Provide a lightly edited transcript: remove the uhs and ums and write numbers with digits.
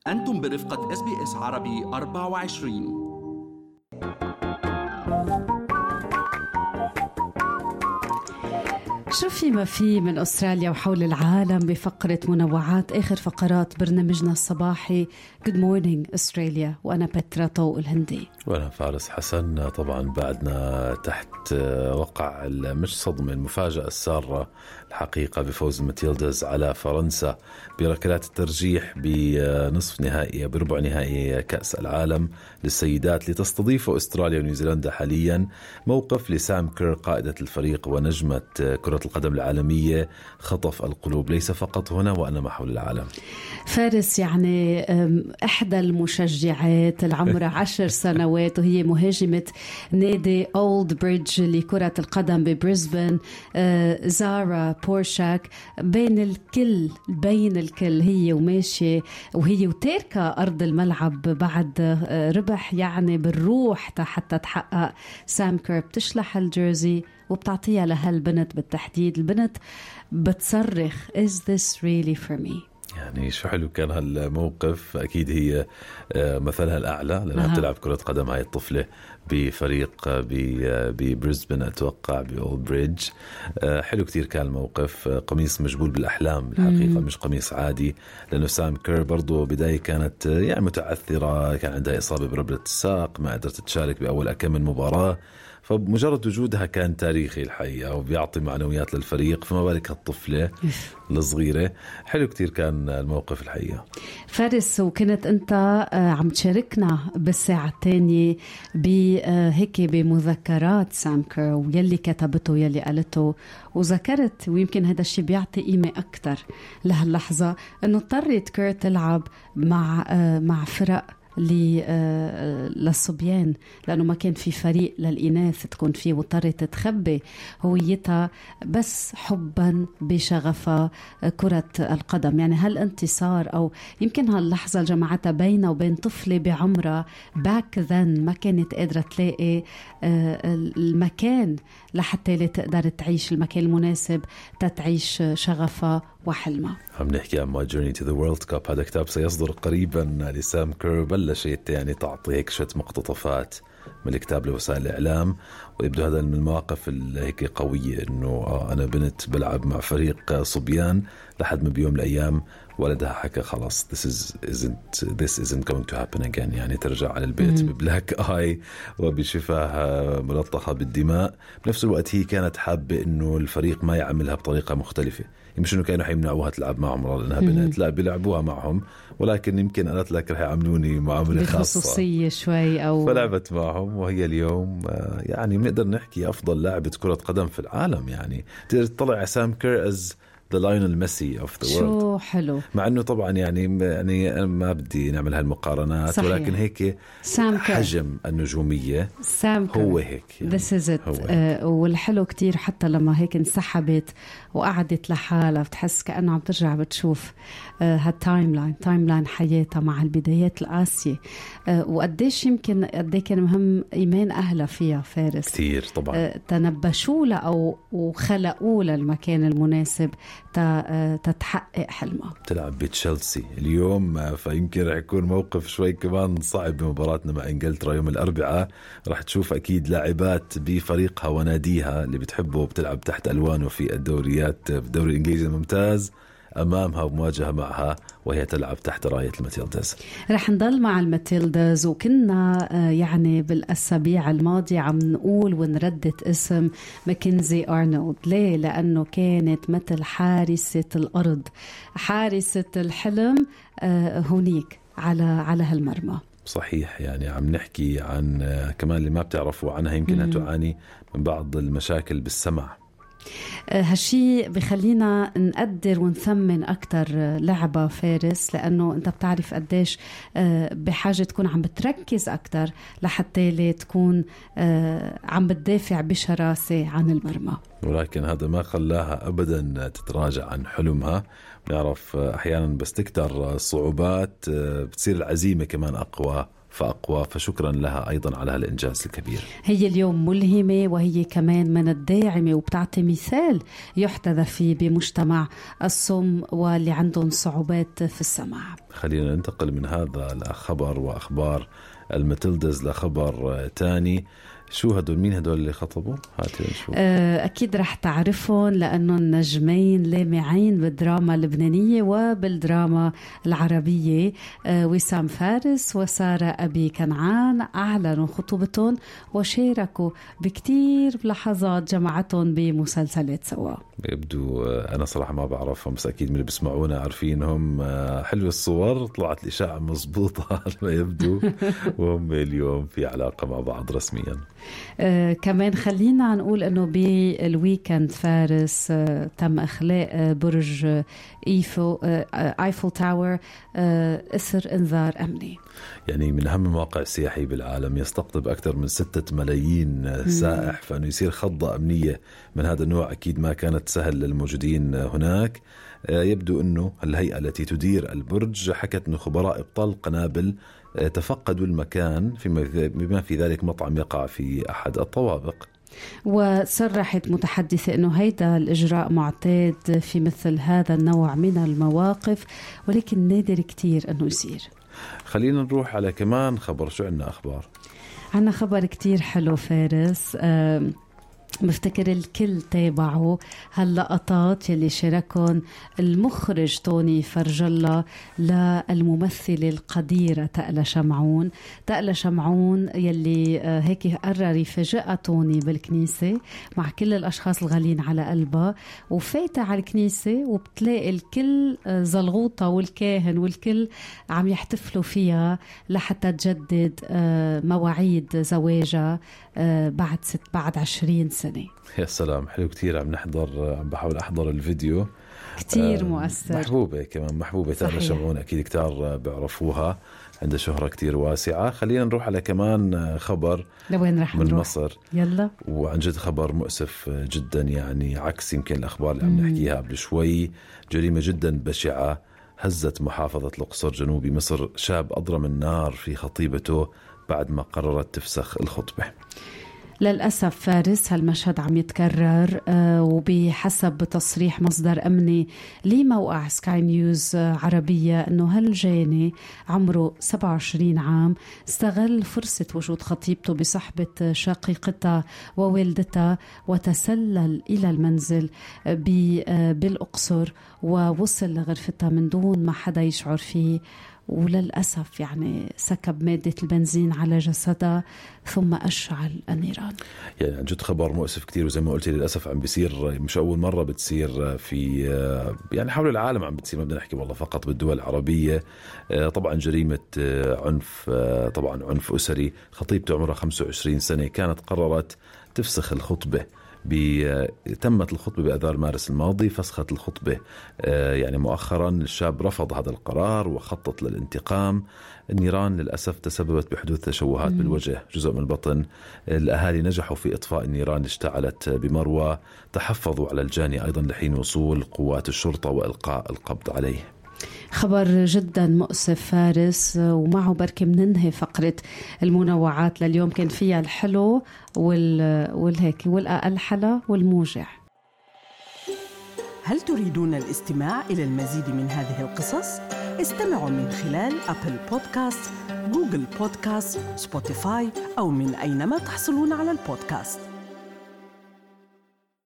أنتم برفقة SBS عربي 24. شو في ما في من أستراليا وحول العالم بفقرة منوعات آخر فقرات برنامجنا الصباحي Good Morning Australia. وأنا بترا طوق الهندي وأنا فارس حسن. طبعا بعدنا تحت وقع مش صدمة، المفاجأة السارة الحقيقة بفوز الماتيلداز على فرنسا بركلات الترجيح بنصف نهائي بربع نهائي كأس العالم للسيدات لتستضيف أستراليا ونيوزيلندا حاليا. موقف لسام كير قائدة الفريق ونجمة كرة القدم العالمية خطف القلوب ليس فقط هنا وأنما حول العالم. فارس يعني إحدى المشجعات العمر 10 سنوات وهي مهاجمة نادي أولد بريدج لكرة القدم ببريسبن، زارا بورشاك، بين الكل هي وماشية وهي وتاركة أرض الملعب بعد ربح يعني بالروح حتى تحقق سام كير. بتشلح الجيرزي وبتعطيها لهالبنت بالتحديد. البنت بتصرخ Is this really for me؟ يعني شو حلو كان هالموقف. أكيد هي مثلها الأعلى لأنها بتلعب كرة قدم هاي الطفلة بفريق ببريسبن أتوقع بأولد بريدج. حلو كتير كان الموقف. قميص مجبول بالأحلام الحقيقة، مش قميص عادي، لأنه سام كير برضو بداية كانت يعني متعثرة، كان عندها إصابة بربلة الساق، ما قدرت تشارك بأول كم من مباراة، فمجرد وجودها كان تاريخي الحقيقة وبيعطي معنويات للفريق، فما بالك هالطفلة الصغيرة. حلو كتير كان الموقف الحقيقة. فارس، وكنت أنت عم تشاركنا بالساعة الثانية بهيك بمذكرات سام كير ويلي كتبته ويلي قالته، وذكرت ويمكن هذا الشيء بيعطي قيمة أكتر لهاللحظة أنه اضطرت كير تلعب مع فرق للصبيان لأنه ما كان في فريق للإناث تكون فيه، واضطرت تخبي هويتها بس حبا بشغفها كرة القدم. يعني هالانتصار أو يمكن هاللحظة جمعتها بينها وبين طفلة بعمرها باك ذن ما كانت قادرة تلاقي المكان لحتى تقدر تعيش المكان المناسب تتعيش شغفها وحلمها. عم نحكي عن My Journey to the World Cup. هذا كتاب سيصدر قريبا لسام كير. بلشت يعني تعطي هيك شوية مقتطفات من الكتاب لوسائل الإعلام، ويبدو هذا من المواقف هيك قوية إنه أنا بنت بلعب مع فريق صبيان لحد ما بيوم الأيام ولدها حكى خلاص this isn't going to happen again. يعني ترجع على البيت ببلاك آي وبشفاه ملطخة بالدماء. بنفس الوقت هي كانت حابة إنه الفريق ما يعملها بطريقة مختلفة، مش إنه كانوا حيمنعوها تلعب معهم لأنها بنت، لا بيلعبوها معهم، ولكن يمكن قالت لك رح يعملوني معاملة خاصة بخصوصية شوي أو فلعبت معهم. وهي اليوم يعني نقدر نحكي أفضل لاعبة كرة قدم في العالم. يعني تقدر تطلع على سام كير as the Lionel Messi of the world. شو حلو. مع أنه طبعا يعني ما بدي نعمل هالمقارنات صحيح. ولكن هيك حجم النجومية هو هيك يعني. This is it. والحلو كتير حتى لما هيك انسحبت وقعدت لحالها بتحس كأنه عم ترجع بتشوف هالتايم لاين حياتها مع البدايات القاسية، وقديش يمكن قديش كان مهم إيمان أهلها فيها فارس كتير طبعا. تنبشوا لها أو وخلقوا لها المكان المناسب تتحقق حلمها. تلعب بتشيلسي اليوم، فيمكن رح يكون موقف شوي كمان صعب بمباراتنا مع إنجلترا يوم الأربعاء. رح تشوف أكيد لاعبات بفريقها وناديها اللي بتحبه وبتلعب تحت ألوانه في الدوريات في الدوري الإنجليزي الممتاز أمامها ومواجهة معها وهي تلعب تحت راية الماتيلداز. رح نضل مع الماتيلداز، وكنا يعني بالأسابيع الماضية عم نقول ونردد اسم ماكنزي أرنولد. ليه؟ لأنه كانت مثل حارسة الأرض، حارسة الحلم هونيك على هالمرمى. صحيح. يعني عم نحكي عن كمان اللي ما بتعرفوا عنها يمكنها تعاني من بعض المشاكل بالسمع. هالشي بخلينا نقدر ونثمن أكتر لعبة فارس، لأنه أنت بتعرف قديش بحاجة تكون عم بتركز أكتر لحتى تكون عم بتدافع بشراسة عن المرمى. ولكن هذا ما خلاها أبدا تتراجع عن حلمها. بنعرف أحيانا بس تكتر الصعوبات بتصير العزيمة كمان أقوى فأقوى. فشكرا لها أيضا على هالإنجاز الكبير. هي اليوم ملهمة، وهي كمان من الداعمة، وبتعطي مثال يحتذى فيه بمجتمع الصم واللي عندهم صعوبات في السمع. خلينا ننتقل من هذا الخبر وأخبار الماتيلدز لخبر تاني. شو هدول؟ مين هدول اللي خطبوا؟ هاتي نشوف. أكيد رح تعرفهم لأنهم نجمين لامعين بالدراما اللبنانية وبالدراما العربية. وسام فارس وسارة أبي كنعان أعلنوا خطوبتهم وشاركوا بكتير لحظات جمعتهم بمسلسلات سوا. يبدو أنا صراحة ما بعرفهم، بس أكيد من اللي بسمعونا عارفينهم. حلو الصور، طلعت الإشاعة مزبوطة ما يبدو، وهم اليوم في علاقة مع بعض رسميا. كمان خلينا نقول أنه بالويكند فارس تم إخلاء برج آيفل تاور إثر إنذار أمني. يعني من أهم المواقع السياحية بالعالم، يستقطب أكثر من 6 ملايين سائح، فأنه يصير خضة أمنية من هذا النوع أكيد ما كانت سهل للموجودين هناك. يبدو أنه الهيئة التي تدير البرج حكت أن خبراء إبطال القنابل تفقدوا المكان بما في ذلك مطعم يقع في أحد الطوابق. وصرحت متحدثة أنه هيدا الإجراء معتاد في مثل هذا النوع من المواقف، ولكن نادر كتير أنه يصير. خلينا نروح على كمان خبر. شو عنا أخبار؟ عنا خبر كتير حلو فارس. بفتكر الكل تابعوا هاللقطات يلي شاركون المخرج توني فرجلة للممثلة القديرة تقلى شمعون. تقلى شمعون يلي هيك قرر يفاجئها توني بالكنيسة مع كل الأشخاص الغالين على قلبها، وفايتة على الكنيسة وبتلاقي الكل زلغوطة والكاهن والكل عم يحتفلوا فيها لحتى تجدد مواعيد زواجها بعد 20 سنة. يا سلام، حلو كتير. عم بحاول أحضر الفيديو. كتير مؤثر. محبوبة كمان، محبوبة. تقلى شمعون أكيد كتار بيعرفوها، عندها شهرة كتير واسعة. خلينا نروح على كمان خبر. لوين رح من نروح؟ مصر. يلا. وعن جد خبر مؤسف جدا، يعني عكس يمكن الأخبار اللي عم نحكيها قبل شوي. جريمة جدا بشعة هزت محافظة الأقصر جنوب مصر. شاب أضرم النار في خطيبته بعد ما قررت تفسخ الخطبة. للأسف فارس هالمشهد عم يتكرر، وبحسب تصريح مصدر أمني لموقع سكاي نيوز عربية أنه هالجاني عمره 27 عام استغل فرصة وجود خطيبته بصحبة شقيقتها ووالدتها وتسلل إلى المنزل بالأقصر ووصل لغرفتها من دون ما حدا يشعر فيه. وللأسف يعني سكب مادة البنزين على جسدها ثم أشعل النيران. يعني عن جد خبر مؤسف كتير، وزي ما قلت للأسف عم بيصير، مش أول مرة بتصير في يعني حول العالم عم بتصير، ما بدنا نحكي والله فقط بالدول العربية. طبعا جريمة عنف، طبعا عنف أسري. خطيبته عمرها 25 سنة كانت قررت تفسخ الخطبة. تمت الخطبة بأذار مارس الماضي، فسخت الخطبة يعني مؤخرا. الشاب رفض هذا القرار وخطط للانتقام. النيران للأسف تسببت بحدوث تشوهات بالوجه، جزء من البطن. الأهالي نجحوا في إطفاء النيران اللي اشتعلت بمروى. تحفظوا على الجاني أيضا لحين وصول قوات الشرطة وإلقاء القبض عليه. خبر جدا مؤسف فارس، ومعه بركي مننهي فقرة المنوعات لليوم. كان فيها الحلو والهيك والأقل حلا والموجع. هل تريدون الاستماع إلى المزيد من هذه القصص؟ استمعوا من خلال أبل بودكاست، جوجل بودكاست، سبوتيفاي أو من أينما تحصلون على البودكاست.